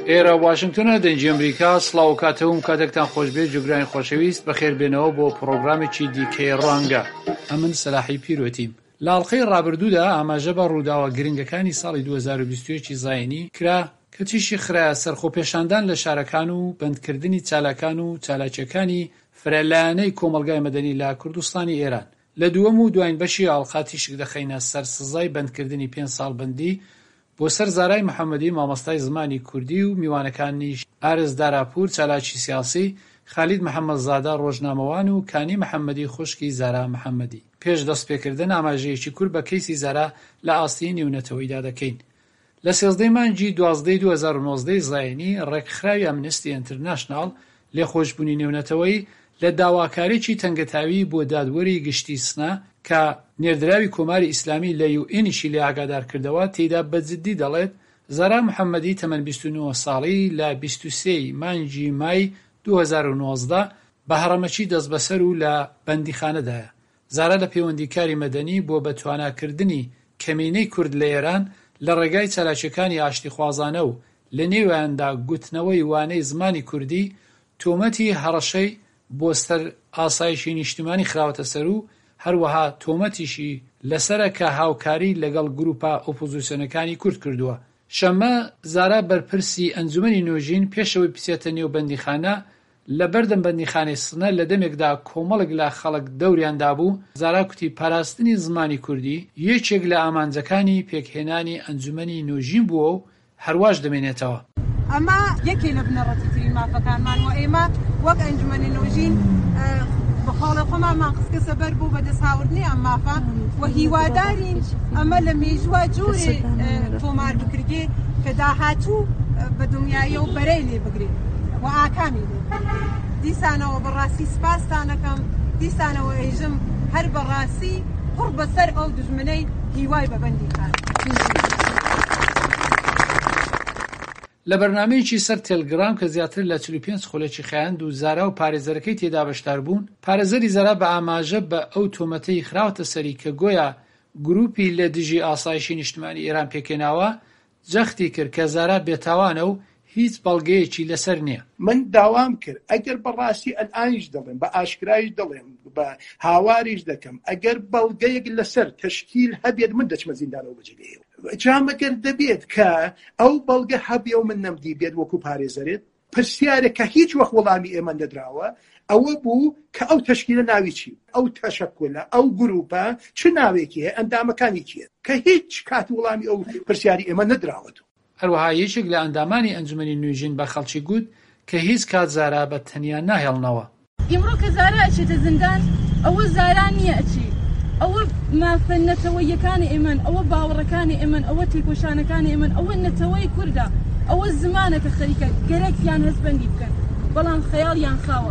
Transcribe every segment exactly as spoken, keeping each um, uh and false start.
ئێرە واشنگتنە دەنجی ئەمریکا سڵاو و کاتەوم کاتێکتان خۆش بێت جوگرانی خۆشەویست بەخێربێنەوە بۆ پرۆگرامێکی دیکەی ڕەنگە. ئەمن سەلاحی پیرۆتیم. لە ئاڵقەی ڕابردوودا ئاماژە بە ڕووداوە گرنگەکانی ساڵی دوو هەزار و بیست و یەک زاینی کرا کە تیشی خرایە سەرخۆپێشاندان لە شارەکان و بەندکردنی چالاکان و چالاکیەکانی فرەلایەنەی کۆمەلگای مەدەنی لە کوردستانی ئێران. لە دووەم و دوایین بەشی ئاڵقا تیشک دەخەینە سەر سزای بەندکردنی پێنج ساڵ بەندی بۆ سەر زارای محەممەدی مامۆستای زمانی کوردی و میوانەکانیش ئارز داراپور چالاکی سیاسی، خالید محەممەدزادە ڕۆژنامەوان و کانی محەممەدی خوشکی زارا محەممەدی. پێش دەستپێکردن ئاماژەیەکی کورد بە کەیسی زارا لە ئاستی نێونەتەوەیدا دەکەین. لە سێزدەی مانگی دوازدەی دوو هەزار و نۆزدە زاینی ڕێکخراوی ئەمنستی ئینتەرناشناڵ لێخۆشبوونی نێونەتەوەی لە داواکاریی تەنگەتاوی بۆ دادوەری گشتی سنا کە نێردراوی کۆماری ئیسلامی لە یو ئێنیشی لێ ئاگادار کردەوە تێیدا بەجددی دەڵێت زارا محەممەدی تەمەن بیست و نۆ ساڵی لە بیست و سێی مانگی مای دوو هەزار و نۆزدە بە هەڕەمەکی دەست بەسەر و لە بەندیخانەدایە. زارا لە پەیوەندیکاری مەدەنی بۆ بەتواناکردنی کەمینەی کورد لە ئێران لە ڕێگای چالاکیەکانی ئاشتیخوازانە و لە نێویاندا گوتنەوەی وانەی زمانی کوردی تۆمەتی هەڕەشەی بۆ سەر ئاسایشی نیشتیمانی خراوەتە سەر و هەروەها تۆمەتیشی لەسەرە کە هاوکاری لەگەڵ گروپە ئۆپۆزیسیۆنەکانی کورد کردووە. شەمە زارا بەرپرسی ئەنجومەنی نوێژین پێشەوەی بچێتە نێو بەندیخانە لە بەردەم بەندیخانەی سنە لە دەمێکدا کۆمەڵێک لە خەڵک دەوریاندا بوو. زارا کوتی پاراستنی زمانی کوردی یەکێک لە ئامانجەکانی پێکهێنانی ئەنجومەنی نوێژین بووە و هەرواش دەمێنێتەوە. ئەمە یەکێ لە بنەڕەتی ترین مافەکانمان و ئێمە وەک ئەنجومەنی نوێژین بەخاڵە خۆمان ماقسکە سەبەر بوو بە دەساوردنی ئەم مافە و هیوادارین ئەمە لە مێژوە جوورێ تۆمار بکرگێ کە داهاتوو بە دنیایە و بەرەی لێ بگرێت و ئاکامی لێ. دیسانەوە بەڕاستی سپاستانەکەم، دیسانەوە ئێژم هەر بەڕاستی قڕ بەسەر ئەو دژمنەی هیوای بەبەندی خان. لە بەرنامەیەکی سەر تێلگرام کە زیاتر لە چل و پێنج خولەکی خایاند و زارا و پارێزەرەکەی تێدا بەشدار بوون، پارێزەری زارا بە ئاماژە بە ئەو تۆمەتەی خراوەتە سەری کە گۆیا گروپی لە دژی ئاسایشی نیشتیمانی ئێران پێکێناوە جەختی کرد کە زارا بێتاوانە و هیچ بەڵگەیەکی لەسەر نییە. من داوام کرد ئەگەر بەڕاستی ئەلئانیش دەڵێم بە ئاشکرایش دەڵێم بە هاواریش دەکەم ئەگەر بەڵگەیەک لەسەر تەشکیل هەبێت من دەچمە زیندانەوە بەجێگەیەوە. جامەگەر دەبێت کە ئەو بەڵگە هەبێ و من نەمدی بێت وەکو پارێزەرێت پرسیارە کە هیچ وەخت وەڵامی ئێمە نەدراوە ئەوە بوو کە ئەو تەشکیلە ناوی چی، ئەو تەشەکولە ئەو گروپە چ ناوێکی هەیە، ئەندامەکانی کێت، کە هیچ کات وەڵامی ئەو پرسیاری ئێمە نەدراوەت. هەروەها یەکێک لە ئەندامانی ئەنجومەنی نوێژین بە خەڵکی گوت کە هیچ کات زارا بە تەنیا ناهێڵنەوە. ئیمڕۆ کە زارا ئەچێتە زیندان ئەوە زارا نییە ئەچی، ئەوە مافە نەتەوەیەکانی ئێمن، ئەوە باوەڕەکانی ئێمن، ئەوە تێکۆشانەکانی ئێمن، ئەوە نەتەوەی کووردە، ئەوە زمانە کە خەریکە گەرەکیان هەستبەندی بکەن بەڵام خەیاڵیان خاوە.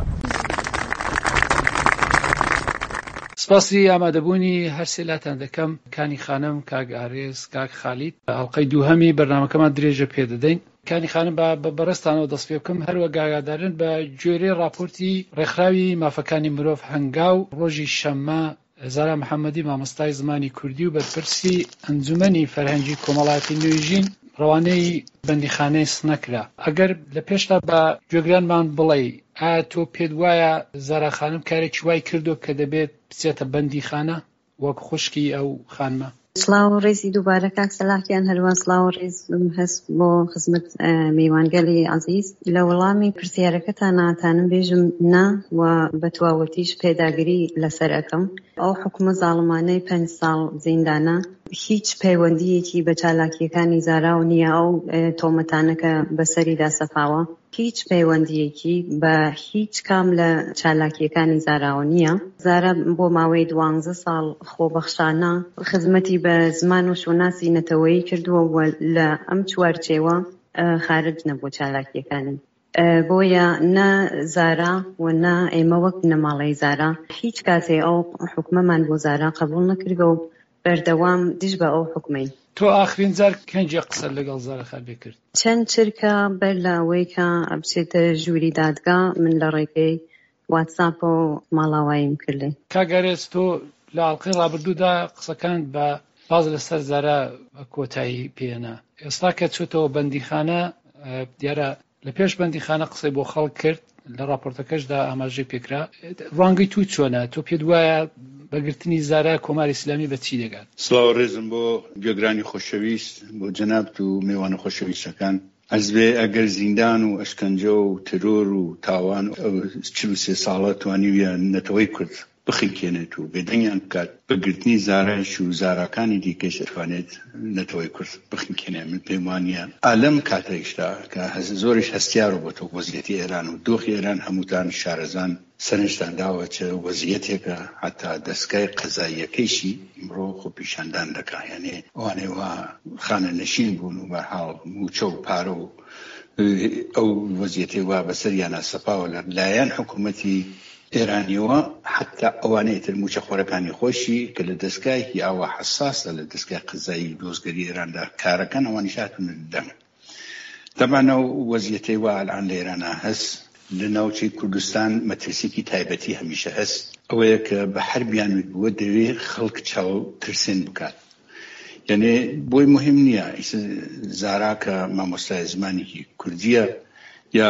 سپاسی ئامادەبوونی هەرسێ لاتان دەکەم کانی خانم، کاک ئارێز، کاک خالید. ئەڵقەی دووهەمی بەرنامەکەمان درێژە پێدەدەین. کانی خانم بە بەڕێستانەوە دەست پێ بکەم هەروە گاگادارن بە گوێرەی راپۆرتی ڕێکخراوی مافەکانی مرۆڤ هەنگاو ڕۆژی شەممە زارا محەممەدی مامۆستای زمانی کوردی و بەرپرسی ئەنجومەنی فەرهەنگی کۆمەڵایەتی نوێژین ڕەوانەی بەندیخانەی سنەکرا. ئەگەر لە پێشتا بە گوێگرانمان بڵێ ئایا تۆ پێت وایە زارا خانم کارێکی وای کردو کە دەبێت بچێتە بەندیخانە وەک خوشکی ئەو خانمە؟ سڵاو ڕێزی دووبارە کاک سەلاحیان، هەروە سڵاو ڕێز هەست بۆ خزمەت میوانگەلی عەزیز. لە وەڵامی پرسیارەکەتان ناتانم بێژم نا و بە تەواوەتیش پێداگیری لەسەر ئەەکەم. ئەو حکومە زاڵمانەی پێنج ساڵ زیندانە هیچ پەیوەندیەکی بە چالاکیەکانی زارا و نییە. ئەو تۆمەتانەکە بەسەریدا سەپاوە هیچ پەیوەندیەکی بە هیچ کام لە چالاکیەکانی زاراوە نییە. زارا بۆ ماوەی دوانزە ساڵ خۆبەخشانە خزمەتی بە زمان و شۆناسی نەتەوەیی کردووە و لە ئەم چوارچێوە خارج نەبوو چالاکیەکانی. بۆیە نە زارا و نە ئێمە وەک نەماڵەی زارا هیچ کاتێ ئەو حکومەمان بۆ زارا قبول نەکردە و بەردەوام دیش بە ئەو حکومەی. تۆ ئاخرین جار کەنجێ قسە لەگەڵ زارا خەبێ کرد؟ چەند چرکە بەر لە ئەوەی کە ئەبچێتە ژووری دادگا من لە ڕێگەی واتساپ و ماڵاواییم کردێ. کاگەرێز تۆ لە ئاڵقەی ڕابردوودا قسەکان بە باز لەسەر زارا کۆتایی پێنا. ئێستا کە چۆتەوە بەندیخانە دیارە لە پێش بەندیخانە قسەی بۆ خەڵک کرد لە راپۆرتەکەشدا ئاماژەی پێکرا. ڕوانگەی تو چۆنە؟ تۆ پێت وایە بەگرتنی زارا کۆماری ئیسلامی بە چی دەگات؟ سڵاو ڕێزم بۆ گوێگرانی خۆشەویست، بۆ جەنابت و میوانە خۆشەویستەکان. ئەس بێ ئەگەر زیندان و ئەشکەنجە و ترۆر و تاوان چل و سێ ساڵە توانیویە نەتەوەی کورد بخینکێنێت و بێدەنگیان بکات، بەگرتنی زارایش و زاراکانی دیکەش دەتوانێت نەتەوەی کورد بخینکێنێت. من پێم وانیە ئالەم کاتێکشدا کە زۆریش هەستیارە بۆ تۆ وەزیەتی ئێران و دۆخی ئێران هەمووتان شارەزان سەرنجتان داوە چە وەزیەتێکە حتا دەستگای قەزاییەکەیشی ئیمڕۆ خۆ پیشاندان دەکا، یعنی ئەوانەی وا خانە نشین بوون و بەرحاڵ موچە و پارە و ئەو وەزیەتێ وا بەسەریانە سەپاوە لە لایەن حکوومەتی ئێرانیەوە، حتا ئەوانەی تر موچە خۆرەکانی خۆشی کە لە دەستگایکی ئاوا حساسە لە دەستگای قەزایی دۆزگەری ئێراندا کارەکەن ئەوانی شاتون دەم. دەبانە وەزیەتەی وا ئەلان لە ئێرانە هەست، لە ناوچەی کوردستان مەترسێکی تایبەتی هەمیشە هەست، ئەوەیە کە بە هەر بیانوێت بووە دەوێت خەڵک چاو ترسێن بکات. یعنی بۆی مهم نییە زارا کە مامۆستای زمانێکی کوردیە یا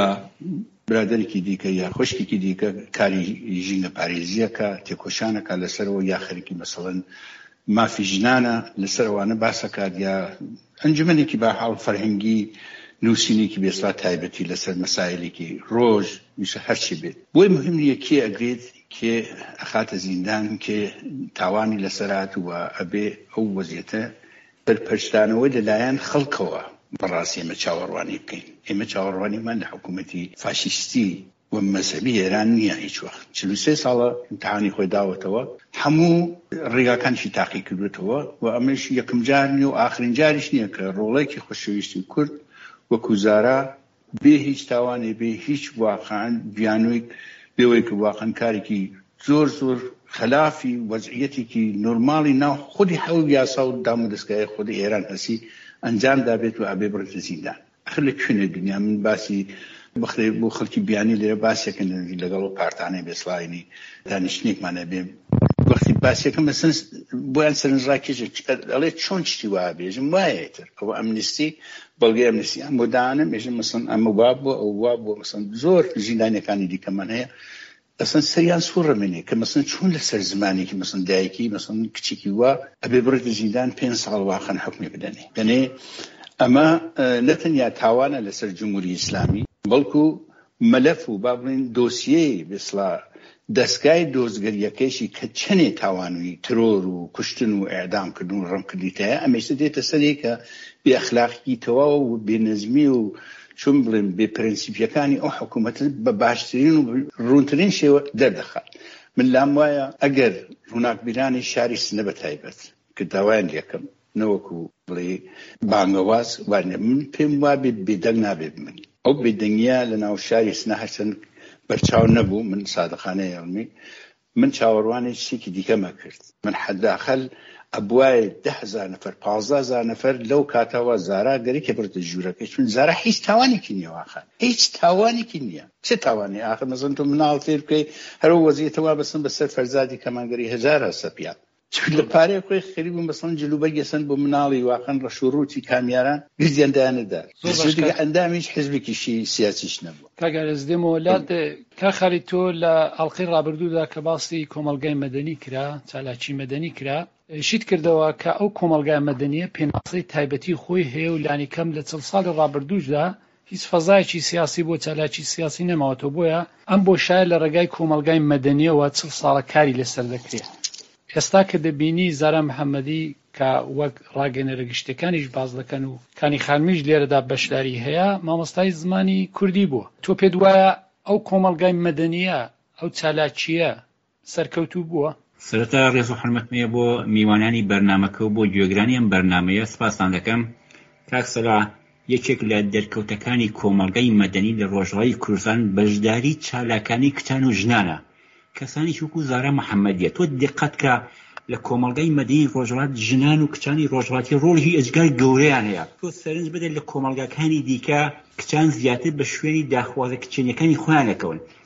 برادێکی دیکە یا خوشکێکی دیکە کاری ژینە پارێزیەکە تێکۆشانەکە لەسەرەوە یا خەریکی مەسەڵەن مافی ژنانە لەسەرەوانە باسەکات یا ئەنجومەنێکی بەحاڵ فەرهەنگی نووسینێکی بێسڵا تایبەتی لەسەر مەسایلێکی ڕۆژ میشە هەرچی بێت. بۆی مهم نییە کێ ئەگرێت کێ ئەخاتە زیندان کێ تاوانی لەسەرات وە ئەبێ ئەو وەزیەتە بەرپەرشتانەوەی لەلایەن خەڵکەوە بەڕاستی ئێمە چاوەڕوانی بکەین. ئێمە چاوەڕوانیمان لە حکوومەتی فاشیستی و مەزهبی ئێران نییە هیچ وەخت. چل و سێ ساڵە ئیمتیحانی خۆی داوەتەوە، هەموو ڕێگاکانشی تاقی کردوێتەوە و ئەمەش یەکەم جار نیە و ئاخرین جاریش نییە کە ڕۆڵێکی خۆشەویستی کورد وەکو زارا بێ هیچ تاوانێ بێ هیچ واقعاً بیانووی بێوەی کە واقعاً کارێکی زۆر زۆر خلافی وەزعیەتێکی نۆرماڵی ناو خودی حەوڵ یاسا و دام و دەستگای خودی ئێران هەسی ئەنجام دابێت و ئەبێ بڕێتە زیندان. ئەخر لە کوێنێ دنیا من باسی بخرێ بۆ خەڵکی بیانی لێرە باسێکن لەگەڵ و پارتانەی بێسڵاینی دانیشتنێکمانە بێ وەختی باسێکم بەسن بۆیان سەرنجڕاکێژە ئەڵێ چۆن شتی وایە بێژم وایەتر ئەوە ئەمنیستی بەڵگەی ئەمنیستیان بۆ دانم ێژم مەسن ئەمە وا بووە ئەو وا بووە مەسن زۆر ژیندانەکانی دیکەمان هەیە ئەسن سەریان سوڕەمێنێ کە مەسن چۆن لەسەر زمانێکی مەسن دایکی مەسن کچێکی وا ئەبێ بڕێتە زیندان پێنج ساڵ واخەن حکمی بدەنێ. یعنی ئەمە نەتەنیا تاوانە لەسەر جمهوری ئیسلامی بەڵکو مەلەف و با بڵێن دۆسیەی بێسڵا دەستگای دۆزگەریەکەیشی کە چەنێ تاوانوی ترۆر و کوشتن و ئێعدامکردن و ڕەمکردیتەیە ئەمەشتە دێتە سەرێ کە بێئەخلاقی تەواو و بێنەزمی و چون بڵێن بێ پرەنسیپیەکانی ئەو حکوومەت بە باشترین و ڕوونترین شێوە دەردەخات. من لام وایە ئەگەر ڕووناکبیرانی شاری سنە بە تایبەت کە داوایان لێکەم نەوەکو بڵێ بانگەواز وانە من پێم وابێ بێدەنگ نابێت من ئەو بێدەنگیە لە ناو شاری سنە هەرچەند بەرچاو نەبوو. من سادقانە یاڵمی من چاوەڕوانی شتێکی دیکەمە کرد. من حەداخەل ئەبوایە ده هەزار نەفەر پانزدە هەزار نەفەر لەو کاتەوە زارا گەرەکە بڕتە ژوورەکەی چون زارا هیچ تاوانێکی نییە واخە هیچ تاوانێکی نییە. چه تاوانی ئاخر مەزن تۆ مناڵ فێر بکەی هەرو وەزیەتەوە بەسن بەسەر فەرزادی کەمانگەری هەزار هەسە پیان چون لە پارەی خۆی خەریب بوون بەسەن جلوبەرگی ئەسەن بۆ مناڵی واقعاً ڕەشوڕوتی کامیاران گردیاندایانەدار دیگە ئەندامیش حزبێکیشی سیاسیش نەبووە. کاگەرز دێمەوە لات کا خەری تۆ لە ئەڵقەی ڕابردوودا کە باسی کۆمەلگای مەدەنی کرا چالاکی مەدەنی کرا شیت کردەوە کە ئەو کۆمەلگای مەدەنیە پێناسەی تایبەتی خۆی هەیە و لانی کەم لە چل ساڵی ڕابردوودا هیچ فەزایکی سیاسی بۆ چالاکی سیاسی نەماوەتەوە بۆیە ئەم بۆ شایە لە ڕێگای کۆمەلگای مەدەنیەوە چل ساڵە کاری لەسەر دەکرێت. ئێستا کە دەبینی زارا محەممەدی کە وەک ڕاگەنەرە گشتەکانیش باز دەکەن و کانی خانمیش لێرەدا بەشداری هەیە مامۆستای زمانی کوردی بووە. تۆ پێت وایە ئەو کۆمەلگای مەدەنیە ئەو چالاکیە سەرکەوتوو بووە؟ سەرەتا ڕێز و حرمەتمەیە بۆ میوانانی بەرنامەکە و بۆ گوێگرانی ئەم بەرنامەیە سپاسان دەکەم. کاک سەلا یەکێک لە دەرکەوتەکانی کۆمەلگای مەدەنی لە ڕۆژهەڵاتی کوردستان بەشداری چالاکانی کچان و ژنانە کەسانی وەکو زارا محەممەدیە. تۆ دقت کە لە کۆمەلگای مەدەنی ڕۆژهەڵات ژنان و کچانی ڕۆژهەڵاتی ڕۆڵی ئەجگار گەورەیان هەیە. تۆ سەرنج بدە لە کۆمەلگاکانی دیکە کچان زیاتر بە شوێنی داخوازە کچێنیەکانی خۆیان دەکەون.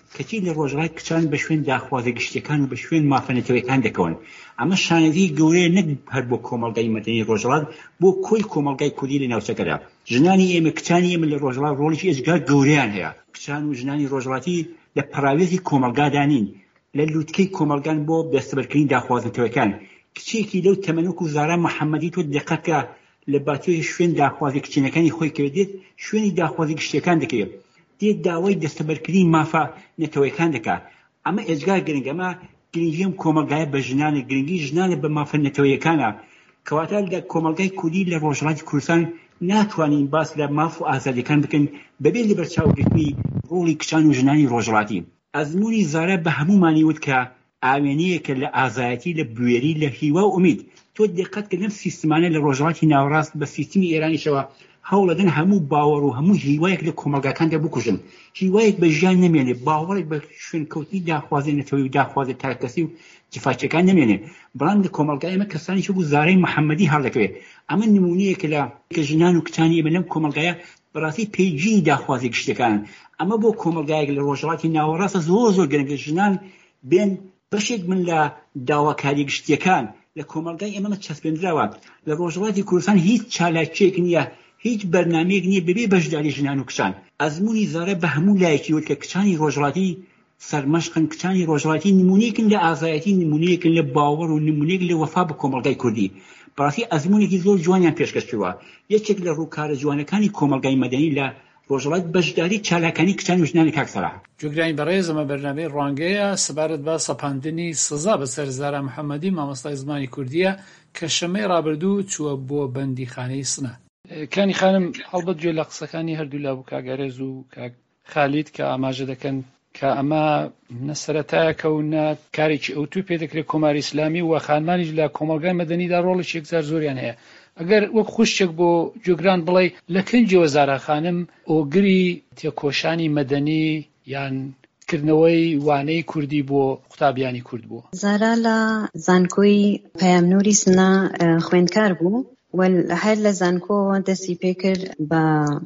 کەچی لە ڕۆژڵای کچان بە شوێن داخوازە گشتەکان و بە شوێن مافەنەتەوەیەکان دەکەون. ئەمە شانەزی گەورەیە نەک هەر بۆ کۆمەڵگای مەدەنی ڕۆژهەڵات، بۆ کۆی کۆمەڵگای کوردی لە ناوچەکەدا. ژنانی ئێمە کچانی ئێمە لە ڕۆژهەڵات ڕۆڵێکی ئێجگا گەورەیان هەیە. کچان و ژنانی ڕۆژهەڵاتی لە پەراوێزی کۆمەلگادانین، لە لووتکەی کۆمەلگان بۆ دەستەبەرکردنی داخوازەتەوەکان. کچێکی لەو تەمەنوک و زارا محەممەدی تۆ دقەتکە لە باتوی شوێن داخوازی کچینەکانی خۆی کەوێت دێت شوێنی داخوازی گشتیەکان دەکەوێت، دێت داوای دەستەبەرکردنی مافە نەتەوەیەکان دەکات. ئەمە ئێجگا گرنگە، ئەمە گرنگی ئەم کۆمەلگایە بە ژنانە، گرنگی ژنانە بە مافە نەتەوەیەکانە. کەواتە لە کۆمەلگای کوردی لە ڕۆژهەڵاتی کوردستان ناتوانین باس لە ماف و ئازادیەکان بکەن بەبێ لەبەرچاوگرتنی ڕۆڵی کچان و ژنانی ڕۆژهەڵاتی. ئەزمموی زارە بە هەمومانی وت کە ئاوێنەیەکە لە ئازایەتی، لە بوێری، لە هیوا و ئومید. تۆ دقت کە لەم سیستمانە لە ڕۆژهەڵاتی ناوەڕاست بە سیستمی ئێرانیشەوە هەوڵەدەن هەموو باوەڕ و هەموو هیوایەک لە کۆمەلگاکاندا بکوژن. هیوایەک بە ژیان نەمێنێ، باوەڕێک بە شوێنکەوتنی داخوازی نەتەوەی و داخوازی تاکەسی و جفاچەکان نەمێنێ. بەڵام لە کۆمەلگای ئێمە کەسانی بوو زارەی محەممەدی هەڵدەکەوێت. ئەمە نمونەیەکە لە کە ژنان و کچانی ئێمە لەم کۆمەلگایە بەڕاستی پێیجی داخوازی گشتەکان. ئەمە بۆ کۆمەلگایەک لە ڕۆژهەڵاتی ناوەڕاستە زۆر زۆر گرنگە ژنان بێن بەشێک من لە داواکاری گشتیەکان. لە کۆمەلگای ئێمە چەسپێنراوە. لە ڕۆژهەڵاتی کوردستان هیچ چالاکیەک نییە، هیچ بەرنامەیەک نییە بەبێ بەشداری ژنان و کچان. ئەزمموی زارە بە هەموو لایەکی وت کە کچانی ڕۆژهەڵاتی سەرمەشقن، کچانی ڕۆژهەڵاتی نمونەیەکن لە ئازایەتی، نمونەیەکن لە باوەڕ و نمونەیەک لە وەفا بە کۆمەلگای کوردی. بەڕاستی ئەزمموونێکی زۆر جوانیان پێشکەشکردووە. یەکێک لە ڕووکارە جوانەکانی کۆمەلگای مەدەنی لە ڕۆژهەڵات بەشداری چالاکانی کچان و ژنانی کاکسەرا. جوگرانی بەڕێز، ئەمە بەرنامەی ڕوانگەیە سەبارەت بە سەپاندنی سزا بەسەر زارا محەممەدی مامۆستای زمانی کوردیە کە شەمەی ڕابردوو چووە بۆ بەندیخانەی سنە. کانی خانم هەڵبەت گوێ لە قسەکانی هەردوو لا بوو کاگەرێز و کاک خالید کە ئاماژە دەکەن کە ئەمە نەسەرەتایەکە و نە کارێکی ئەوتوو پێ دەکرێت کۆماری ئیسلامی و خانمانیش لە کۆمەلگای مەدەنیدا ڕۆڵێکی یەکجار زۆریان هەیە. ئەگەر وەک خوشتێک بۆ جوگران بڵێ لە کەنجەوە زارا خانم ئۆگری تێکۆشانی مەدەنی یان کردنەوەی وانەی کوردی بۆ قوتابیانی کورد بوو؟ زارا لە زانکۆی پەیامنووری سنە خوێندکار بوو و هەر لە زانکۆ دەستی پێکرد بە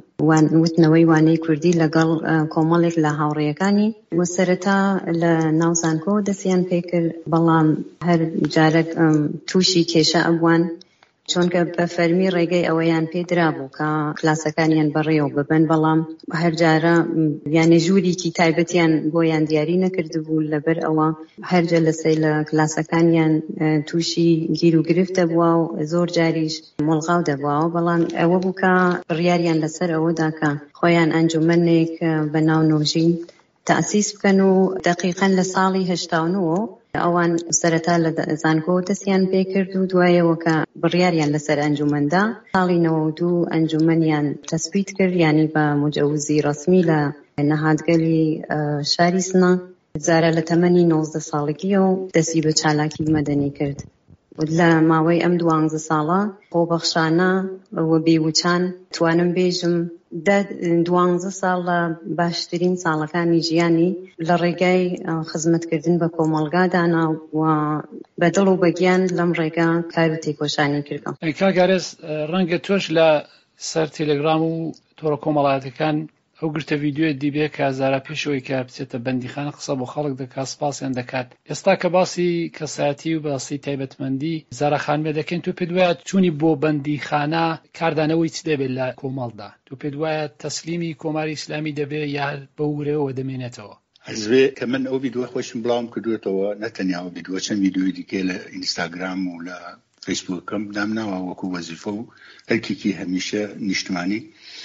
وتنەوەی وانەی کوردی لەگەڵ کۆمەڵێک لە هاوڕێیەکانی و سەرەتا لە ناو زانکۆ دەستیان پێکرد، بەڵام هەر جارێک تووشی کێشە ئەبوان چونکە بە فەرمی ڕێگەی ئەوەیان پێدرا بوو کە کلاسەکانیان بەڕێوە ببن، بەڵام هەر جارە یانە ژوورێکی تایبەتیان بۆیان دیاری نەکرد بوو. لەبەر ئەوە هەرجە لەسەی لە کلاسەکانیان تووشی گیر و گرفتە بووە و زۆر جاریش مڵغاو دەبووە، بەڵام ئەوە بوو کە بڕیاریان لەسەر ئەوەدا کە خۆیان ئەنجومەنێک بە ناو نۆژین تەئسیس بکەن و دەقیقەن لە ساڵی هەشتا و نۆ ئەوان سەرەتا لە زانکۆ دەستیان پێکرد و دوایەوە کە بڕیاریان لەسەر ئەنجومەندا ساڵی نەوە و دوو ئەنجومەنیان تەسبیت کرد، یعنی بە مجەوزی ڕەسمی لە نەهادگەلی شاری سنە. زارە لە تەمەنی نۆزدە ساڵگیە و دەستی بە چالاکی مەدەنی کرد. لە ماوەی ئەم دوانزە ساڵە خۆبەخشانە و بێوچان توانم بێژم دە دوانزە ساڵ لە باشترین ساڵەکانی ژیانی لە ڕێگای خزمەتکردن بە کۆمەلگادانا و بەدڵ و بەگیان لەم ڕێگا کار و تێکۆشانی کردم. کاگەرێز ڕەنگە تۆش لە سەر تێلەگرام و تۆڕە کۆمەڵایەتەکان ئەو گرتە ڤیدیۆی دیبێ کە زارا پێشەوەی کە بچێتە بەندیخانە قسە بۆ خەڵک دەکات، سپاسیان دەکات. ئێستا کە باسی کەسایەتی و باسی تایبەتمەندی زارا خانمێ دەکەین، تۆ پێت وایە چوونی بۆ بەندیخانە کاردانەوەی چ دەبێت لە کۆمەڵدا؟ تۆ پێت وایە تەسلیمی کۆماری ئیسلامی دەبێت یا بە ورەوە دەمێنێتەوە؟ حەزبێ کە من ئەو ڤیدیۆ خۆشم بڵاوم کردوێتەوە، نەتەنیا ئەو ڤیدیۆ، چەند ڤیدیۆی دیکە لە ئینستاگرام و لە فەیسبووکم دامناوە وەکو وەزیفە و هەرکێکی هەمیشە نیشتمانی.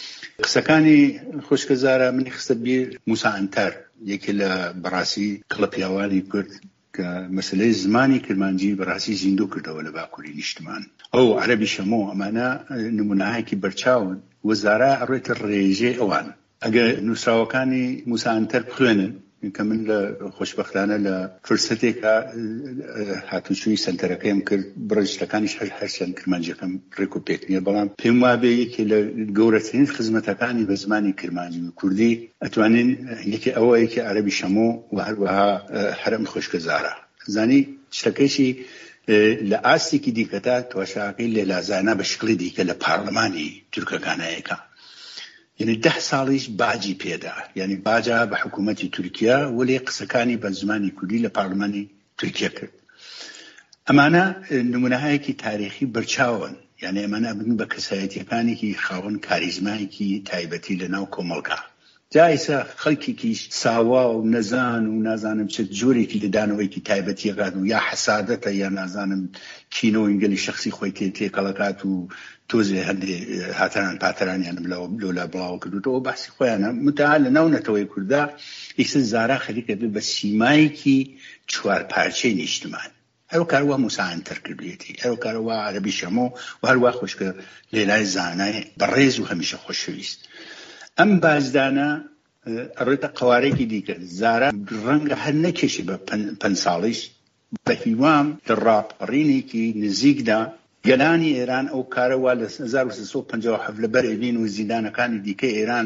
قسەکانی خوشکە زارە منی خستە بیر موسا ئەنتەر، یەکێ لە بەڕاستی کڵە پیاوانی کورد کە مەسلەی زمانی کرمانجی بەڕاستی زیندوو کردەوە لە باکووری نیشتمان. ئەو عەرەبی شەمۆ ئەمانە نمونەیەکی بەرچاون و زارا ئەڕێتە ڕێژێ ئەوان. ئەگەر نووسراوەکانی موسا ئەنتەر بخوێنن کە من لە خۆشبەختانە لە فرسەتێکە هاتوچووی سەنتەرەکەیم کرد، بڕجلەکانیش هەر هەرچەند کرمانجیەکەم ڕێک و پێک نییە، بەڵام پێم وابێ یەکێ لە گەورەترین خزمەتەکانی بە زمانی کرمانجی و کوردی ئەتوانین یەکێ ئەوە یەکێ عەرەبی شەمۆ و هەروەها هەرم خوشکە زارە. زانی شتەکەیشی لە ئاستێکی دیکەتا تۆشاکەی لێلازانە بە شکلی دیکە لە پارلەمانی تورکەکانایەکە یعنی ده ساڵیش باجی پێدا، یعنی باجا بە حکوومەتی تورکیا وەلێ قسەکانی بە زمانی کوردی لە پارلمانی تورکیا کرد. ئەمانە نمونەهایەکی تاریخی بەرچاون، یعنی ئەمانە بن بە کەسایەتیەکانێکی خاوەن کاریزمایەکی تایبەتی لە ناو کۆمەڵگا. جایسە خەڵکێکیش ساوا و نەزان و نازانم چه جۆرێکی لەدانەوەیکی تایبەتیەکات و یا حەسادەتە یا نازانم کینۆینگەلی شخصی خۆی تێکەڵەکات و تۆزێ هەندێ هاتەران پاتەرانیانم لەولا بڵاو کردوتەوە باسی خۆیانە متعال لە ناو نەتەوەی کووردا ئیسە زارا خەریکە بێ بە سیمایەکی چوار پارچەی نیشتمان. هەرو کاروا موساعەنتەر کردوێتی، هەرو کاروا عەرەبی شەمۆ و هەروە خۆشکە لێلای زانای بەڕێز و هەمیشە خۆشەویست. ئەم بازدانە ئەڕێتە قوارێکی دیکە زارا ڕەنگە هەر نەکێشی بە پەنج ساڵیش بە هیوام دڕاپەڕینێکی نزیکدا گەلانی ئێران ئەو کارەوە لە هەزار و سێ سەد و پەنجا و حەوت لەبەر ئێبین و زیندانەکانی دیکە ئێران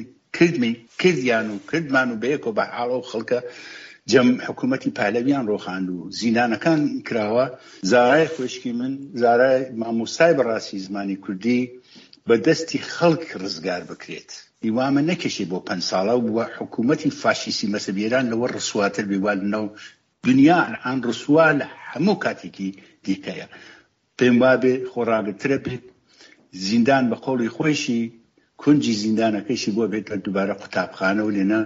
کردمی کردیان و کردمان و بەیەکەوە بە حاڵە و خەڵکە جەم حکوومەتی پالەویان ڕۆخاند و زیندانەکان کراوە. زارای خوشکی من زارای مامۆستای بەڕاستی زمانی کوردی بە دەستی خەڵک ڕزگار بکرێت، دیوامە نەکەشێ بۆ پەنج ساڵە و حکوومەتی فاشیستی مەسەبیێران لەوە ڕسواتر بێوال نەو دنیا ئەلعان ڕسوا لە هەموو کاتێکی دیکەیە. پێم وابێ خۆڕاگرترە بێت زیندان بە قۆڵی خۆشی کونجی زیندانەکەیشی بۆ بێت دووبارە قوتابخانە و لێنە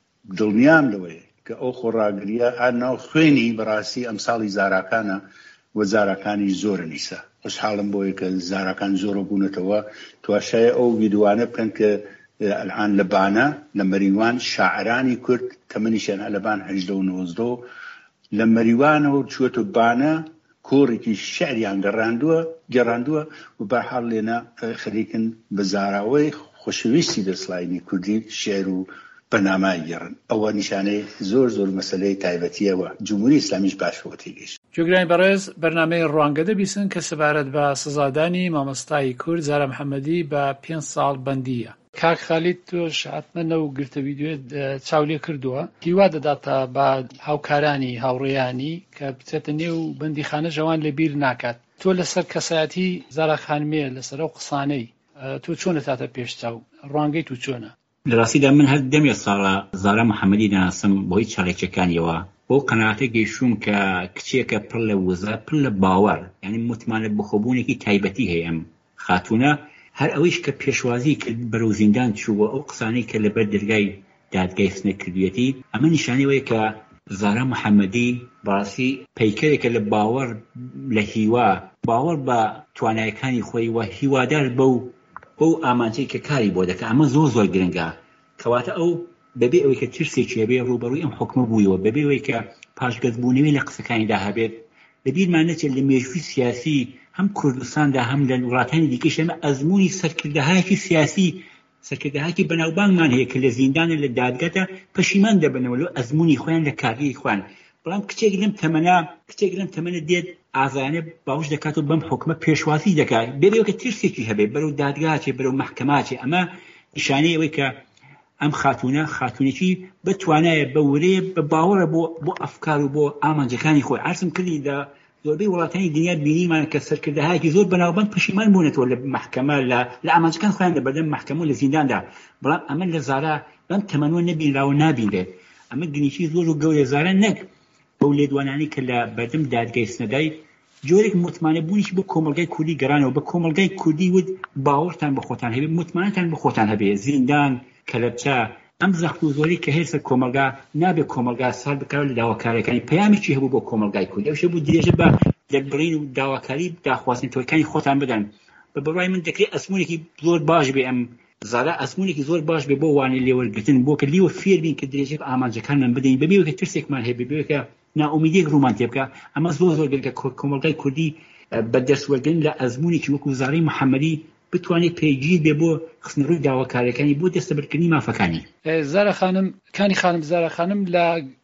دڵنیام لەوەیە کە ئەو خۆڕاگریە هەر ناو خوێنی بەڕاستی ئەمساڵی زاراکانە و زاراکانی زۆرە نیسە. خوشحاڵم بۆیە کە زاراکان زۆرە بوونەتەوە تواشایە ئەو ویدوانە بکەن کە الان لەبانە لە مەریوان شاعرانی کورد تەمەنیشیان لەبان هەژدە و نۆزدە لە مەریوانەوە چووەتە بانە کۆڕێکی شعریان گەڕاندووە گەڕاندووە و بەرحاڵ لێنە خەریکن بە زاراوەی خۆشەویستی دەسڵاینی کوردی شێر و بەنامای گەڕن. ئەوە نیشانەی زۆر زۆر مەسەلەی تایبەتیەوە جمهوری ئیسلامیش باشەوە تێگەیشت. جوگرانی بەڕێز بەرنامەی ڕوانگە دەبیستن کە سەبارەت بە سزادانی مامۆستای کورد زارا محەممەدی بە پێنج ساڵ بەندیە. کاک خالید تۆش حتمە نەو گرتە ویدیۆت چاولێ کردووە، هیوا دەداتە بە هاوکارانی هاوڕێیانی کە بچێتە نێو بەندیخانە جوان لە بیر ناکات. تۆ لەسەر کەسایەتی زارا خانمێ لەسەر ئەو قسانەی تۆ چۆنە تاتە پێشچاو ڕوانگەی تو چۆنە؟ لە ڕاستیدا من هەر دەمێ ساڵە زارا محەممەدی ناسم بۆی چاڵێکەکانیەوە بۆ قەناعەتە گەیشتوم کە کچێکە پڕ لە وزە پڕ لە باوەڕ، یعنی متمانە بەخۆبوونێکی تایبەتی هەیە. ئەم خاتونە هەر ئەوەیش کە پێشوازی کرد بەرەو زیندان چووە، ئەو قسانەی کە لەبەر دەرگای دادگای سنەکردوێتی، ئەمە نیشانەوەیە کە زارا محەممەدی بەڕاستی پەیکەرێکە لە باوەڕ لە هیوا، باوەڕ بە توانایەکانی خۆی و هیوادار بەو ئەو ئامانجەی کە کاری بۆ دەکە. ئەمە زۆر زۆر گرنگە، کەواتە ئەو بەبێ ئەوەی کە ترسێکی هەبێ ڕوبەڕووی ئەم حکومە بوویەوە، بەبێ ئەوەی کە پاشگەزبوونەوەی لە قسەکانیدا هەبێت، لەبیرمان نەچێت لە مێژووی سیاسی هەم کوردستاندا هەم لە وڵاتانی دیکەش ئەمە ئەزموونی سەرکردەهایەکی سیاسی سەرکردەهایەکی بەناوبانگمان هەیە کە لە زیندانە لە دادگاتە پەشیمان دەبنەوە لەو ئەزموونی خۆیان لە کاریی خوان. بەڵام کچێک لەم تەمەنە کچێک لەم تەمەنە دێت ئازانە باوش دەکات و بەم حکومە پێشوازی دەکات، بێبێ کە ترسێکی هەبێ بەرەو دادگاچێ بەرەو مەحکەماچێ. ئەمە نیشانەی ئەوەی کە ئەم خاتونە خاتونێکی بتوانایە بە ورەیە بە باوەڕە بۆ بۆ ئەفکار و بۆ ئامانجەکانی خۆی. عرضم کردی لە زۆربەی وڵاتانی دنیا بینیمان کە سەرکردەهایەکی زۆر بەناوبەند پەشیمان بوونەتەوە لە مەحکەمە لە ئامانجەکان خۆیان لە بەردەم مەحکەمە و لە زینداندا، بەڵام ئەمە لە زارا بەم تەمەنوە نەبینراوە نابینرێت. ئەمە گرنگی زۆر و گەورە زارا نەک بەو لێدوانانی کە لە بەردەم دادگای سنەدای جۆرێک متمانە بوونیش بۆ کۆمەلگای کوردی گەڕانەوە. بە کۆمەلگای کوردی ود باوەڕتان بە خۆتان هەبێ، متمانەتان بە خۆتان هەبێ. زیندان کەلەپچە ئەم زەخت و زۆری کە هێرسە کۆمەلگا نابێت کۆمەلگا سال بکار لە داواکاریەکانی پەیامێکی هەبوو بۆ کۆمەلگای کوردی. ئەوشە بوو درێژە بە لەبڕین و داواکاری داخواستنەوەیەکانی خۆتان بدەن. بە بڕای من دەکرێت ئەسمونێکی زۆر باش بێ، ئەم زارا ئەسمونێکی زۆر باش بێ بۆ وانەی لێوەرگرتن، بۆ کە لیوە فێر بین کە درێژە بە ئامانجەکانمان بدەین، بەبێ کە ترسێکمان هەیە، بەبێ کە ناومیدێک ڕوومان تێ بکە. ئەمە زۆر زۆر گرنگە کۆمەلگای کوردی بە دەستوەرگرتن لە ئەزمونێکی وەکو زارای محەممەدی بتوانێت پێگیر بێ بۆ خستنەڕووی داواکاریەکانی بۆ دەستەبەرکردنی مافەکانی. زارا خانم کانی خانم زارا خانم لە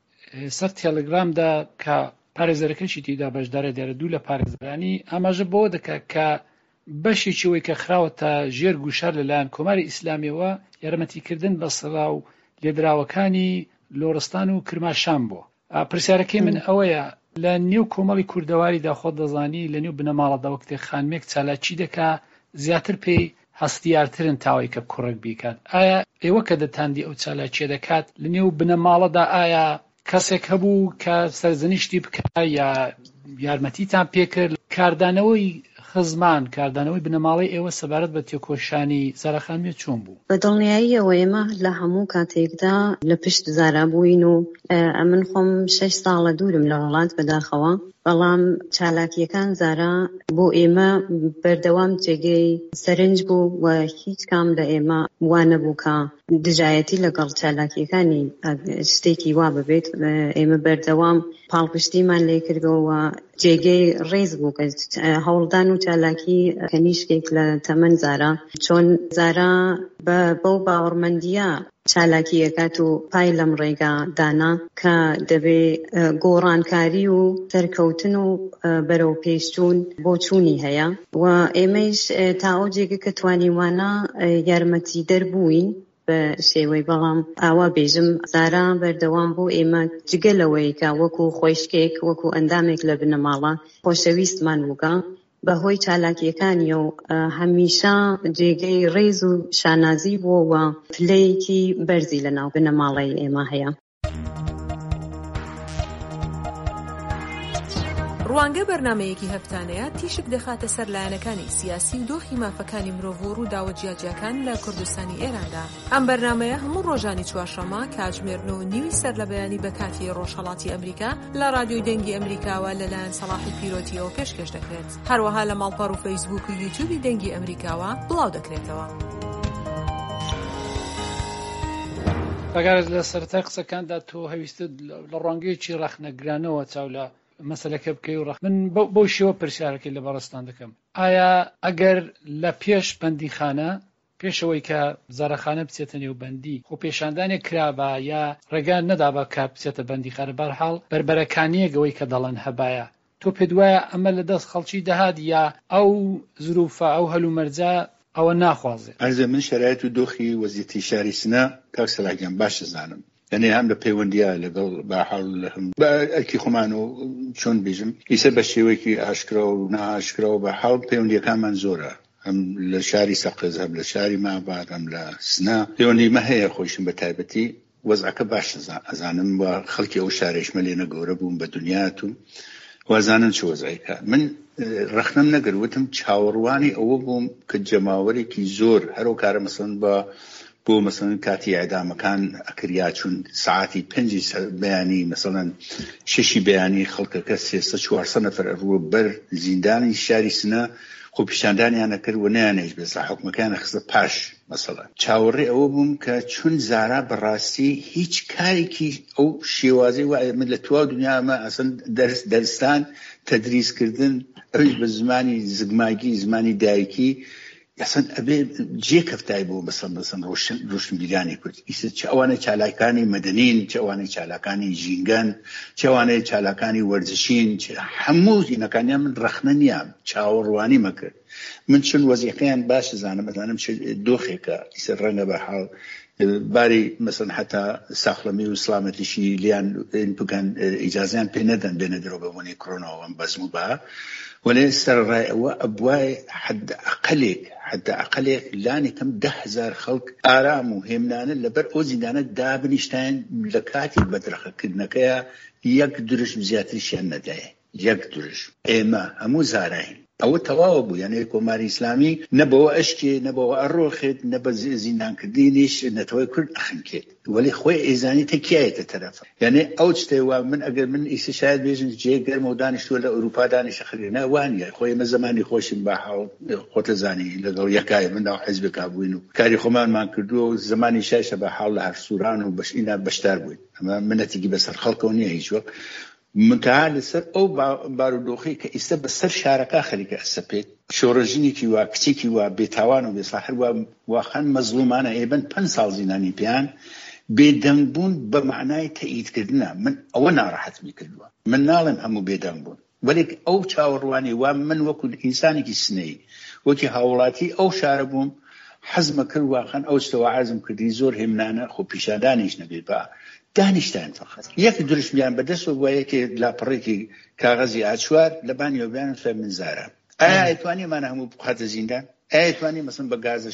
سەر تێلەگرامدا کە پارێزەرەکەشی تێدا بەشدارە دیارە دوو لە پارێزەرانی ئاماژە بۆ دەکات کە بەشێکی ئەوەی کە خراوەتە ژێر گوشار لەلایەن کۆماری ئیسلامیەوە یارمەتیکردن بە سەڵا و لێدراوەکانی لۆرستان و کرماشان بووە. پرسیارەکەی من ئەوەیە لە نێو کۆمەڵی کوردەواریدا خۆت دەزانی لە نێو بنەماڵەدا وەکتێ خانمێک چالاکی دەکا زیاتر پێی هەستیارترن تاوای کە کوڕک بیکات. ئایا ئێوە کە دەتاندی ئەو چالاکیە دەکات لە نێو بنەماڵەدا ئایا کەسێک هەبوو کە سەرزنیشتی بکە یا یارمەتیتان پێکرد؟ کاردانەوەی خزمان، کاردانەوەی بنەماڵی ئێوە سەبارەت بە تێکۆشانی زارەخانوێ چۆن بوو؟ بە دڵنیاییەوە ئێمە لە هەموو کاتێکدا لە پشت زارا بووین و ئەمن خۆم شەش ساڵە دوورم لە وڵات بەداخەوە، بەڵام چالاکیەکان زارا بۆ ئێمە بەردەوام جێگەی سەرنج بوو و هیچ کام لە ئێمە وانە بوو کە دژایەتی لەگەڵ چالاکیەکانی شتێکی وا ببێت. ئێمە بەردەوام پاڵپشتیمان لێ کردەوە، جێگەی ڕێز بوو کە هەوڵدان و چالاکی کەنیشکێک لە تەمەن زارا چۆن زارا بە بەو باوەڕمەندیە چالاکیەکات و پای لەم ڕێگا دانا کە دەبێ گۆڕانکاری و سەرکەوتن و بەرەو پێشچوون بۆ چوونی هەیە و ئێمەش تا ئەو جێگە کە توانیوانە یارمەتی دەربووین بە شێوەی، بەڵام ئاوا بێژم زارا بەردەوام بۆ ئێمە جگەلەوەی کە وەکو خۆشکێک وەکو ئەندامێک لە بنەماڵە خۆشەویستمان بووکە بەهۆی چالاکیەکانیە و هەمیشە جێگەی ڕێز و شانازی بووە و پلەیەکی بەرزی لە ناو بنەماڵی ئێمە هەیە. ڕوانگە بەرنامەیەکی هەفتانەیە تیشک دەخاتە سەر لایەنەکانی سیاسی و دۆخی مافەکانی مرۆڤ و ڕووداوە جیاجیاکان لە کوردستانی ئێراندا. ئەم بەرنامەیە هەموو ڕۆژانی چوارشەممە کاتژمێر و نیوی سەر لە بەیانی بە کاتی ڕۆژهەڵاتی ئەمریکا لە رادیۆی دەنگی ئەمریکاوە لەلایەن سەلاحی پیرۆتیەوە پێشکەش دەکرێت. هەروەها لە ماڵپەڕ و فەیسبوک و یوتیوبی دەنگی ئەمریکاوە بڵاو دەکرێتەوە. بەگارت لە سەرەتای قسەکاندا تۆ هەویستت لە ڕوانگەیەکی ڕەخنەگرانەوە چاو لە مەسەلەکە بکەی و ڕەخ من بۆ شێوە پرسیارەکەی لە بەڕستان دەکەم. ئایا ئەگەر لە پێش بەندیخانە پێشەوەی کە زارەخانە بچێتە نێو بەندی خۆ پێشاندانێک کرابە یا ڕێگان نەدابە کە بچێتە بەندیخانە، بەرحاڵ بربەرەکانیەکەوەی کە دەڵێن هەبایە، تۆ پێت وایە ئەمە لە دەست خەڵکی دەهات یا ئەو زروفە ئەو هەلومەرجە ئەوە ناخوازێ؟ ئەرزە من شرایط و دۆخی وەزیەتی شاری سنە کاک سەلاحیان باش دەزانم، یعنی هەم لە پەیوەندیە لەگەڵ بەحاڵ بە ئەرکی خۆمان و چۆن بێژم ئیسە بە شێوەیەکی ئاشکرا و نائاشکرا و بەحاڵ پەیوەندیەکانمان زۆرە، ئەم لە شاری سەقز هەم لە شاری ماباد ئەم لە سنە پەیوەندیمە هەیە خۆشم بە تایبەتی وەزعەکە باش ئەزانم و خەڵکی ئەو شارێشمە لێنە گەورە بووم بە دنیات و وازانن چ وەزعیکە. من ڕەخنەم نەگەروتم چاوەڕوانی ئەوە بووم کە جەماوەرێکی زۆر هەرو کارە مەسەڵەن بە بۆ مەسەڵەن کاتی ئەعدامەکان ئەکریا چون سعاتی پێنجی بەیانی مەسەڵەن شەشی بەیانی خەڵکەکە سێسە چوارسە نەفەر ئەڕووە بەر زیندانی شاری سنە خۆ پیشاندانیانە کرد و نەیانێش بێزە حکومەکانە خستە پاش. مەسەڵەن چاوەڕێ ئەوە بووم کە چون زارا بەڕاستی هیچ کارێکی ئەو شێوازەی وایە من لە تواو دنیامە ئەسەن دەرستان تەدریسکردن ئەوش بە زمانی زگماگی زمانی دایکی یاسن ئەبێ جێکەفتای بۆ بەسەم بەسەم ڕۆشنبیرانی کورد ئیسە چ ئەوانەی چالاکانی مەدەنین، چ ئەوانەی چالاکانی ژینگەن، چ ئەوانەی چالاکانی وەرزشین، هەموو ژینەکانیان من ڕەخنە نییە چاوەڕوانی مەکرد. من چون وەزیقەیان باش زانم ئەزانم چ دۆخێکە ئیسە ڕەنگە بە حاڵ باری مەسەن حتا ساخڵەمی و سلامەتیشی لیان بگەن ئیجازیان پێ نەدەن بێنە دەرەوە بەبوونی کۆرۆناوە بەزم و بە ولی سەرڕای ئەوە ئەبوای حد ئەقلێک حد ئەقلێک لانی کەم ده هزار خەڵک ئارام و هێمنانە لەبەر ئەو زیندانە دابنیشتیان لە کاتی بەدرەخەکردنەکەیە یەک درش زیاتریشیان نەدایە، یەک درش. ئێمە هەموو زاراین ئەوە تەواوە بوو، یعنی کۆماری ئیسلامی نەبەوە ئەشکێ نەبەوە ئەڕۆخێت نەبە زیندانکردنیش نەتەوەی کورد ئەخنکێت ولی خۆی ئێزانی تەکیایەتە تەرەفە. یعنی ئەو شتێوە من ئەگەر من ئیسە شاید بێژن جێ گەرمە و دانیشتووە لە ئەوروپا دانیشە خەرێنە وانە خۆی ئێمە زمانی خۆشم بە حاڵ خۆتە زانی لەگەڵ یەکایە من ناو حیزبێکا بووین و کاری خۆمانمان کردووە و زمانی شایشە بە حاڵ لە هەر سووران و بەشئینا بەشدار بووین. ئەمە منەتێکی بەسەر خەڵکەوە نییە هیچ وەک منتها لەسەر ئەو بارودۆخی کە ئیستا بەسەر شارەکە خەریکە ئەسەپێت شۆڕژینێکی وا کچێکی وا بێتاوان و بێساحر وا واخەن مەزلومانە ئێبن پەنج ساڵ زیندانی پیان بێدەنگبوون بە معنای تەئیدکردنە. من ئەوە ناڕەحەتمی کردووە، من ناڵێم هەموو بێدەنگ بوون وەلی ئەو چاوەڕوانی وا من وەکو ئینسانێکی سنەی وەکی هاوڵاتی ئەو شارە بووم حەزمە کرد واخەن ئەو شتەوە عەزم کردی زۆر هێمنانە خۆ پیشادانیش نەبێت بە دانیشتان فقط یەک درشمیان بەدەست و بۆ یەکێ لاپەڕێکی کاغەزی ئاچوار لە بانی وەبیان فێ من زارە. ئایا ئەیتوانێمانە هەموو بخاتە زیندان؟ ئەیتوانی مەسن بە گازە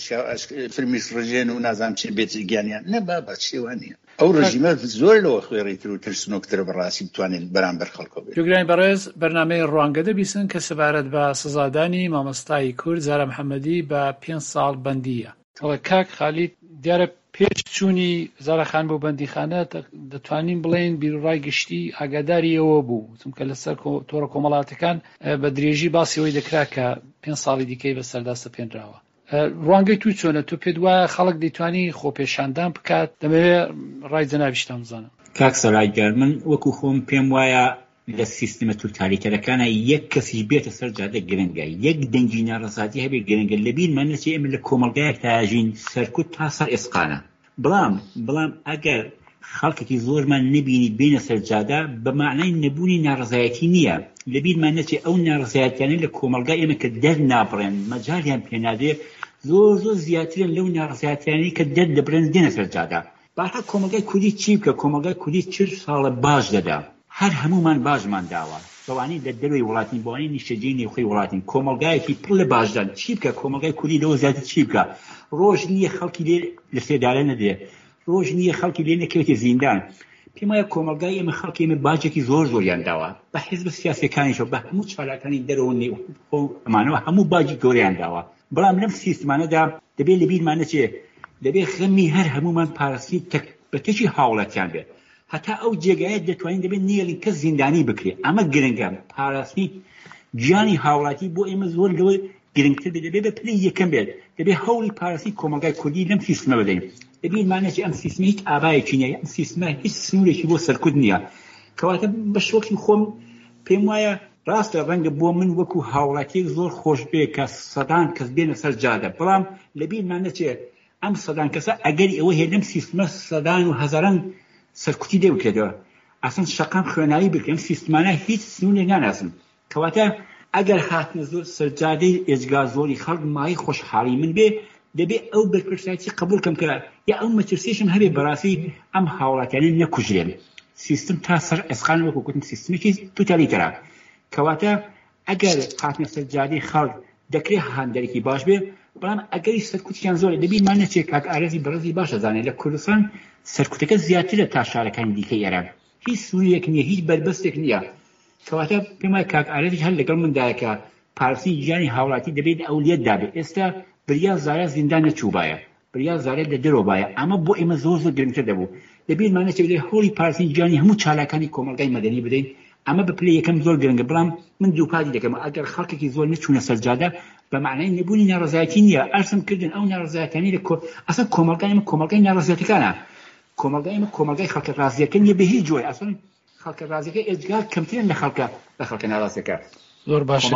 فرمیس ڕژێن و نازام چێ بێت گیانیان نەبا بە شێوانە ئەو ڕژیمە زۆر لەوە خوێڕیتر و ترسنۆکترە بەڕاستی بتوانێت بەرامبەر خەڵکۆ بێت. جوگرانی بەڕێز بەرنامەی ڕوانگە دەبیستن کە سەبارەت بە سزادانی مامۆستای کورد زارا محەممەدی بە پێنج ساڵ بەندیە. کەڵە کاک خالید دیارە پێش چوونی زارەخان بۆ بەندیخانە دەتوانین بڵێن بیرڕای گشتی ئاگاداری ئەوە بوو چونکە لەسەر تۆڕە کۆمەڵاتەکان بە درێژی باسی ئەوەی دەکرا کە پێنج ساڵی دیکەی بە سەرداستە پێنراوە. ڕوانگەی توی چۆنە تۆ پێت وایە خەڵک دەیتوانی خۆپێشاندان بکات دەمەوێت ڕای جەنابیشتان بزانم. کاک سەلاجار من وەکو خۆم پێم وایە لە سیستمە توتالیتەرەکانە یەک کەسیش بێتە سەر جادە گرنگە یەک دەنگی ناڕەزاتی هەبێ گرنگە لەبیرمان نەچێ ئێمە لە کۆمەڵگایەک تاژین سەرکوت تا سەر ئێسقانە بەڵام بەڵام ئەگەر خەڵکێکی زۆرمان نبینی بینە سەر جادە بە معنای نەبوونی ناڕزایەتی نییە لەبیرمان نەچێ ئەو ناڕزایەتیانە لە کۆمەڵگای ئێمە کە دەرنابڕێن مەجالیان پێنادێ زۆر زۆر زیاترن لەو ناڕزایەتیانەی کە دەردەبرێن دێنە سەر جادە. باشە کۆمەڵگای کوردی چی بکە کۆمەڵگای کوردی چل ساڵە باش دەدا هەر هەمومان باشمان داوە بەوانی لە دەروی وڵاتین بۆوانی نیشتەجێی نێوخۆی وڵاتین کۆمەڵگایەکی پڕ لە باشدان چی بکە کۆمەڵگای کوردی لەوە زیاتر چی بکە ڕۆژ نییە خەڵکی لێ لە سێدارە نەدێ ڕۆژ نییە خەڵکی لێ نەکەوێتە زیندان پێم وایە کۆمەڵگای ئێمە خەڵکی ئێمە باجێکی زۆر زۆریان داوە بە حیزب سیاسیەکانیشەوە بە هەموو چالاکانی دەرەوە نێو ئەمانەوە هەموو باجی گەوریان داوە بەڵام لەم سیستمانەدا دەبێت لەبیرمان نەچێ دەبێت خەمی هەر هەمومان پاراستی تەک بە تەچی هاوڵاتیان بێت هەتا ئەو جێگایەت دەتوانین دەبێت نیەڵین کەس زیندانی بکرێت ئەمە گرنگە پاراستی گیانی هاوڵاتی بۆ ئێمە زۆر لەوە گرنگتر بێت دەبێت بە پلەی یەکەم بێت دەبێت هەوڵی پاراستی کۆمەڵگای کوردی لەم سیستمە بدەین دەبێت مانەچێ ئەم سیستمە هیچ ئابایەکی نییە ئەم سیستمە هیچ سنوورێکی بۆ سەرکوت نییە کەواتە بە شۆکی خۆم پێم وایە ڕاستە ڕەنگە بۆ من وەکو هاوڵاتیەک زۆر خۆش بێ کە سەدان کەس بێنە سەر جادە بەڵام لەبیرمان نەچێ ئەم سەدان کەسە ئەگەری ئەوە هێ لەم سیستمە سەدان و هەزاران سەرکوتی دێ بکرێتەوە ئەسن شەقام خوێناوی بکەم سیستمانە هیچ سنوورێک ناناسن کەواتە ئەگەر هاتنە زۆر سەرجادەی ئێجگا زۆری خەڵک مای خۆشحاڵی من بێ دەبێت ئەو بەرپرسایەتی قبول کەم کرا یا ئەو مەترسیشم هەبێ بەڕاستی ئەم هاوڵاتیانە نەکوژرێن سیستم تا سەر ئێسقان وەکو گوتم سیستمێکی توتالیتەرە کەواتە ئەگەر هاتنە سەرجادەی خەڵک دەکرێت هاندەرێکی باش بێ بەڵام ئەگەری سەرکوتیان زۆرە دەبیرمان نەچێت کاک ئارەزی بەڕێزی باشە زانێت لە کوردستان سەرکوتەکە زیاترە تا شارەکانی دیکەی ئێران هیچ سووریەک نییە هیچ بەربەستێک نییە کەواتە پێم وایە کاک ئارەزی هەر لەگەڵ مندایە کە پارسی گیانی هاوڵاتی دەبێت ئەولیەت دابێت ئێستا بریا زارە زیندان نەچووبایە بریا زارە لە دەرەوەبایە ئەمە بۆ ئێمە زۆر زۆر گرنگتر دەبوو دەبیرمان نەچێت لێ هۆڵی پارسی گیانی هەموو چالاکانی کۆمەڵگای مەدەنی بدەین ئەمە بە پلەی یەکەم زۆر گرنگە بەڵام من دووپاتی دەکەم ئەگەر خەڵکێکی زۆر نەچوونە سەرجادە بە معنای نەبوونی ناڕزایەتی نییە ئەرسم کردن ئەو ناڕزایەتانی لە ئەسڵ کۆمەڵگای ئێمە کۆمەڵگای ناڕزایەتەکانە کۆمەڵگای ئێمە کۆمەڵگای خەڵکە ڕازیەکە نییە بە هیچ جۆی ئەسڵ خەڵکە ڕازیەکە ئێجگار کەمترن لە خەڵکە لە خەڵکە ناڕازیەکە زۆر باشە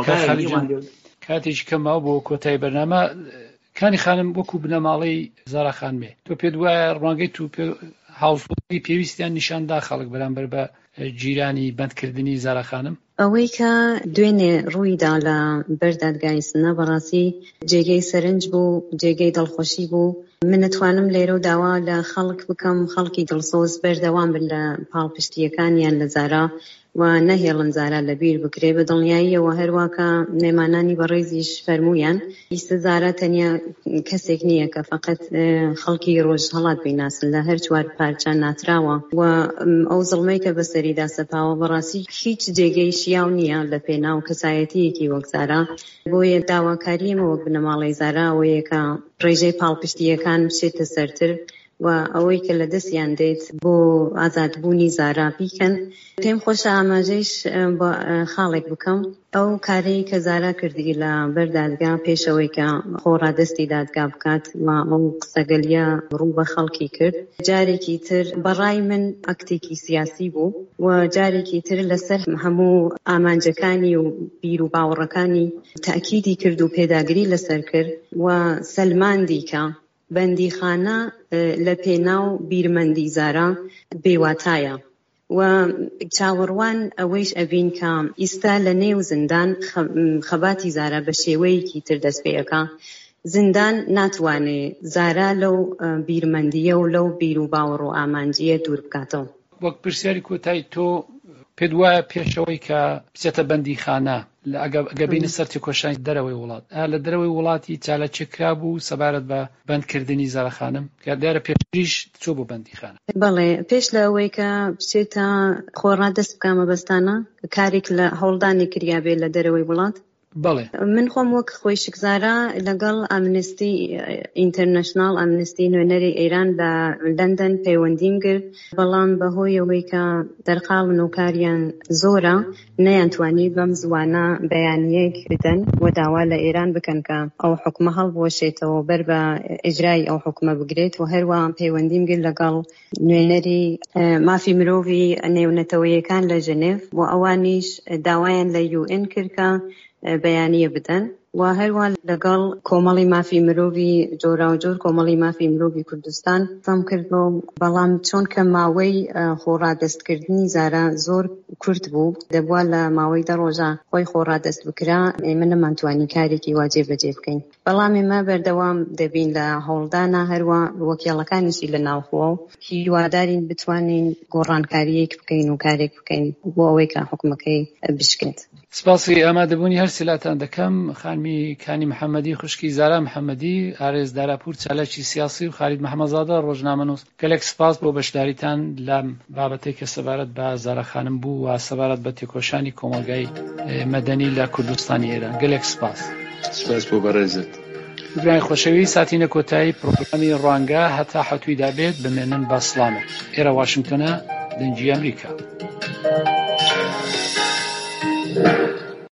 کاتێکی کەماوە بۆ کۆتایی بەرنامە کانی خانم وەکو بنەماڵەی زارەخان بێ تۆ پێت وایە ڕوانگەی تو هاوسڵی پێویستیان نیشاندا خەڵک بەرامبەر بە جیرانی بەندکردنی زارەخانم ئەوەی کە دوێنێ ڕوویدا لە بەردادگایستنە بەڕاستی جێگەی سەرنج بوو جێگەی دڵخۆشی بوو من نتوانم لێرە و داوا لە خەڵک بکەم خەڵکی دڵسۆز بەردەوام بن لە پاڵپشتیەکانیان لە زارا و نەهێڵن زارا لە بیر بکرێ بە دڵنیاییەوە هەروواکە مێمانانی بەڕێزیش فەرموویان ئیسە زارا تەنیا کەسێک نییە کە فەقەت خەڵکی ڕۆژ هەڵات بیناسن لە هەر چوار پارچە ناتراوە و ئەو زڵمەی کە بەسەریدا سەپاوە بەڕاستی هیچ جێگەی شیاو نییە لە پێناو کەسایەتیەکی وەک زارا بۆیە داواکاریمە وەک بنەماڵەی زارا ئەوەیە کە ڕێژەی پاڵپشتیەکان بچێتە سەرتر و ئەوەی کە لە دەستیان دێت بۆ ئازادبوونی زارا بیکەن پێم خۆشە ئاماژەیش بە خاڵێک بکەم ئەو کارەی کە زارا کردی لە بەردادگا پێشەوەی کە خۆڕا دەستی دادگا بکات و ئەو قسەگەلیە ڕوو بە خەڵکی کرد جارێکی تر بەڕای من ئەکتێکی سیاسی بوو و جارێکی تر لەسەر هەموو ئامانجەکانی و بیر و باوەڕەکانی تاکیدی کرد و پێداگری لەسەر کرد و سەلماندی کە بەندیخانە لە پێناو بیرمەندی زارا بێواتایە و چاوەڕوان ئەوەیش ئەبین کە ئیستا لە نێو زندان خەباتی زارا بە شێوەیەکی تر دەست پێەکە زندان ناتوانێ زارا لەو بیرمەندیە و لەو بیر و باوەڕ و ئامانجیە دوور بکاتەوە وەک پرسیاری کۆتایی تۆ پێت وایە پێشەوەی کە بچێتە بەندیخانە گەبینە سەر تێکۆشانی دەرەوەی وڵات لە دەرەوەی وڵاتی چالە چێکرا بوو سەبارەت بە بەندکردنی زارەخانم کە دیارە پێشتریش چۆ بۆ بەندیخانە. بەڵێ پێش لە ئەوەی کە بچێتە خۆڕا دەست بکامە بەستانە کارێک لە هەوڵدانی کریابێ لە دەرەوەی وڵات. بەڵێ من خۆم وەک خۆی شکزارە لەگەڵ ئەمنستی ئینتەرنەشنال ئەمنستی نوێنەری ئێران لە لەندەن پەیوەندیم کرد، بەڵام بەهۆی ئەوەی کە دەرقاڵن و کاریان زۆرە نەیانتوانی بەم زوانە بەیانیەک بدەن و داوا لە ئێران بکەن کە ئەو حکومە هەڵبوەشێتەوە بەر بە ئیجرای ئەو حکومە بگرێت و هەروە پەیوەندیم کرد لەگەڵ نوێنەری مافی مرۆڤی نێونەتەوەیەکان لە ژنێڤ و ئەوانیش داوایان لە یو ئێن کرد کە بەیانیە بدەن و هەروە لەگەڵ کۆمەڵی مافی مرۆڤی جۆرا و جۆر کۆمەڵی مافی مرۆڤی کوردستان فەم کردەوە، بەڵام چۆن کە ماوەی خۆڕادەستکردنی زارە زۆر کورت بوو دەبووە لە ماوەی دە ڕۆژە خۆی خۆڕادەست بکرا ئێمە نەمانتوانی کارێکی وا جێبەجێ بکەین، بەڵام ئێمە بەردەوام دەبین لە هەوڵدانە هەروە وەکیڵەکانیشی لە ناوخۆ هیوادارین بتوانین گۆڕانکاریەک بکەین و کارێک بکەین بۆ ئەوەی کە حکومەکەی بشکێت. سپاسی ئامادەبوونی هەر سیلاتان دەکەم. خانمی کانی محەممەدی خوشکی زارا محەممەدی ئارێز داراپور چالەکی سیاسی و خالید محەممەدزادە ڕۆژنامەنووس گەلێک سپاس بۆ بەشداریتان لەم بابەتەی کە سەبارەت بە زارەخانم بوو و سەبارەت بە تێکۆشانی کۆمەلگای مەدەنی لە کوردستانی ئێران. گەلێک سپاس. سپاس بۆ بەڕێزت. گرانی خۆشەوی ساتینە کۆتایی پرۆگرامی ڕوانگە هەتا حەتووی دابێت بمێنن بە سڵامە. ئێرە واشنگتنە دەنگی ئەمریکا.